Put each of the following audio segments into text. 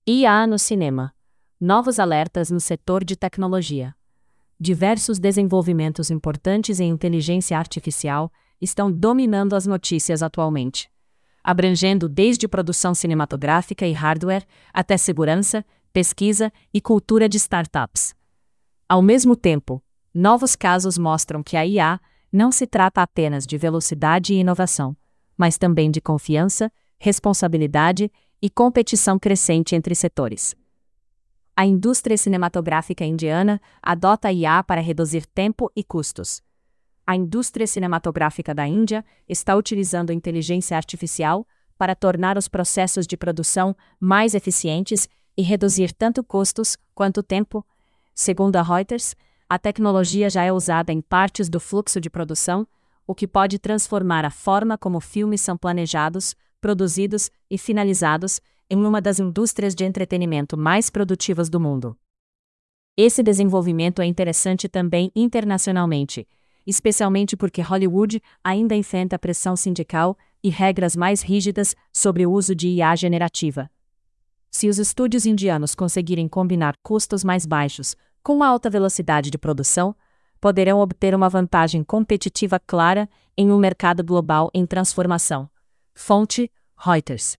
IA no cinema. Novos alertas no setor de tecnologia. Diversos desenvolvimentos importantes em inteligência artificial estão dominando as notícias atualmente, abrangendo desde produção cinematográfica e hardware até segurança, pesquisa e cultura de startups. Ao mesmo tempo, novos casos mostram que a IA não se trata apenas de velocidade e inovação, mas também de confiança, responsabilidade e competição crescente entre setores. A indústria cinematográfica indiana adota a IA para reduzir tempo e custos. A indústria cinematográfica da Índia está utilizando a inteligência artificial para tornar os processos de produção mais eficientes e reduzir tanto custos quanto tempo. Segundo a Reuters, a tecnologia já é usada em partes do fluxo de produção, o que pode transformar a forma como filmes são planejados, produzidos e finalizados em uma das indústrias de entretenimento mais produtivas do mundo. Esse desenvolvimento é interessante também internacionalmente, especialmente porque Hollywood ainda enfrenta pressão sindical e regras mais rígidas sobre o uso de IA generativa. Se os estúdios indianos conseguirem combinar custos mais baixos com uma alta velocidade de produção, poderão obter uma vantagem competitiva clara em um mercado global em transformação. Fonte: Reuters.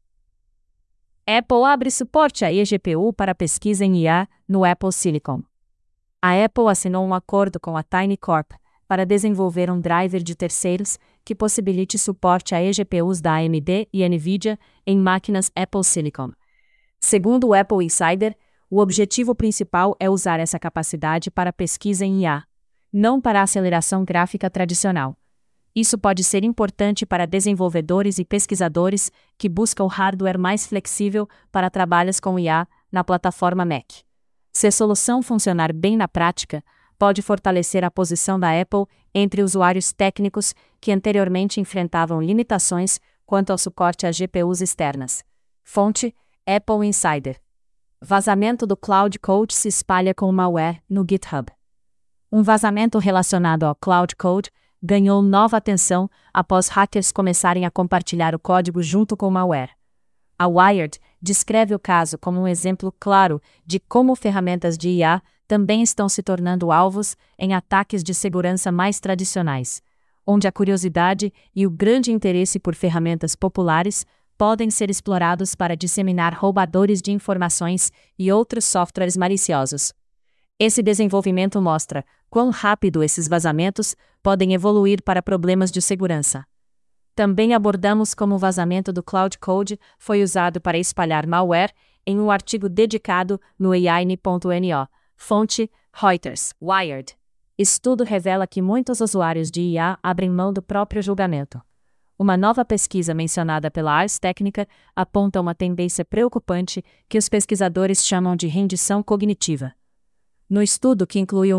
Apple abre suporte à eGPU para pesquisa em IA no Apple Silicon. A Apple assinou um acordo com a Tiny Corp para desenvolver um driver de terceiros que possibilite suporte a eGPUs da AMD e NVIDIA em máquinas Apple Silicon. Segundo o Apple Insider, o objetivo principal é usar essa capacidade para pesquisa em IA, não para aceleração gráfica tradicional. Isso pode ser importante para desenvolvedores e pesquisadores que buscam hardware mais flexível para trabalhos com IA na plataforma Mac. Se a solução funcionar bem na prática, pode fortalecer a posição da Apple entre usuários técnicos que anteriormente enfrentavam limitações quanto ao suporte a GPUs externas. Fonte: Apple Insider. Vazamento do Cloud Code se espalha com malware no GitHub. Um vazamento relacionado ao Cloud Code ganhou nova atenção após hackers começarem a compartilhar o código junto com malware. A Wired descreve o caso como um exemplo claro de como ferramentas de IA também estão se tornando alvos em ataques de segurança mais tradicionais, onde a curiosidade e o grande interesse por ferramentas populares podem ser explorados para disseminar roubadores de informações e outros softwares maliciosos. Esse desenvolvimento mostra quão rápido esses vazamentos podem evoluir para problemas de segurança. Também abordamos como o vazamento do Cloud Code foi usado para espalhar malware em um artigo dedicado no AI.no. Fonte: Reuters. Wired. Estudo revela que muitos usuários de IA abrem mão do próprio julgamento. Uma nova pesquisa mencionada pela Ars Technica aponta uma tendência preocupante que os pesquisadores chamam de rendição cognitiva. No estudo, que incluiu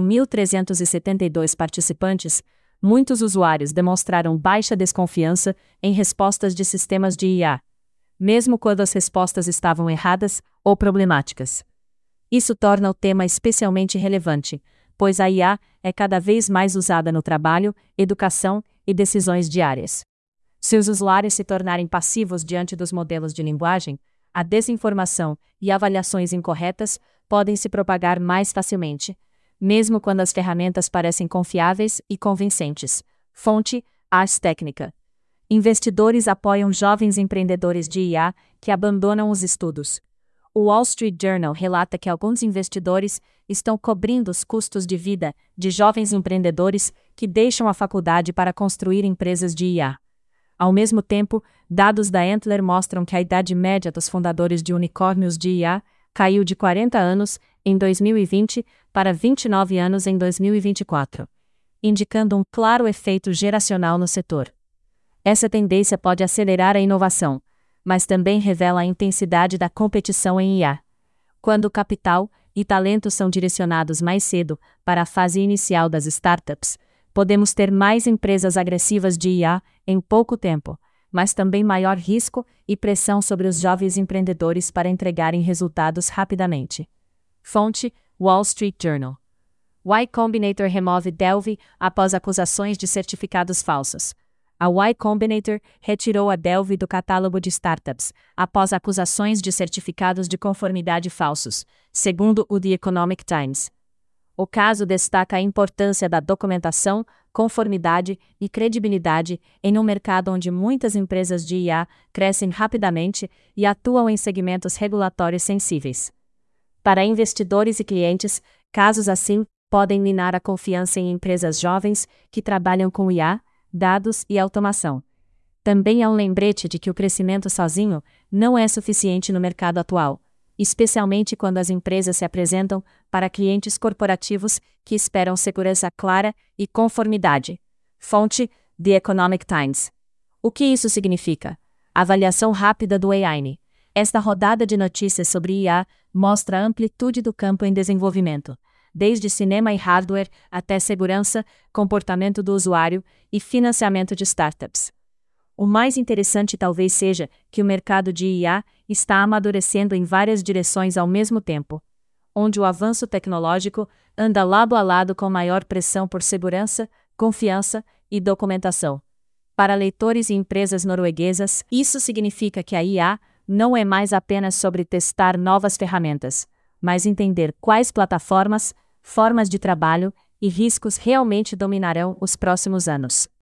1.372 participantes, muitos usuários demonstraram baixa desconfiança em respostas de sistemas de IA, mesmo quando as respostas estavam erradas ou problemáticas. Isso torna o tema especialmente relevante, pois a IA é cada vez mais usada no trabalho, educação e decisões diárias. Se os usuários se tornarem passivos diante dos modelos de linguagem, a desinformação e avaliações incorretas podem se propagar mais facilmente, mesmo quando as ferramentas parecem confiáveis e convincentes. Fonte: Ars Technica. Investidores apoiam jovens empreendedores de IA que abandonam os estudos. O Wall Street Journal relata que alguns investidores estão cobrindo os custos de vida de jovens empreendedores que deixam a faculdade para construir empresas de IA. Ao mesmo tempo, dados da Antler mostram que a idade média dos fundadores de unicórnios de IA caiu de 40 anos em 2020 para 29 anos em 2024, indicando um claro efeito geracional no setor. Essa tendência pode acelerar a inovação, mas também revela a intensidade da competição em IA. Quando o capital e talento são direcionados mais cedo para a fase inicial das startups, podemos ter mais empresas agressivas de IA em pouco tempo, mas também maior risco e pressão sobre os jovens empreendedores para entregarem resultados rapidamente. Fonte: Wall Street Journal. Y Combinator remove Delphi após acusações de certificados falsos. A Y Combinator retirou a Delve do catálogo de startups, após acusações de certificados de conformidade falsos, segundo o The Economic Times. O caso destaca a importância da documentação, conformidade e credibilidade em um mercado onde muitas empresas de IA crescem rapidamente e atuam em segmentos regulatórios sensíveis. Para investidores e clientes, casos assim podem minar a confiança em empresas jovens que trabalham com IA, dados e automação. Também há um lembrete de que o crescimento sozinho não é suficiente no mercado atual, especialmente quando as empresas se apresentam para clientes corporativos que esperam segurança clara e conformidade. Fonte: The Economic Times. O que isso significa? Avaliação rápida do AI. Esta rodada de notícias sobre IA mostra a amplitude do campo em desenvolvimento, desde cinema e hardware até segurança, comportamento do usuário e financiamento de startups. O mais interessante talvez seja que o mercado de IA está amadurecendo em várias direções ao mesmo tempo, onde o avanço tecnológico anda lado a lado com maior pressão por segurança, confiança e documentação. Para leitores e empresas norueguesas, isso significa que a IA não é mais apenas sobre testar novas ferramentas, mas entender quais plataformas, formas de trabalho e riscos realmente dominarão os próximos anos.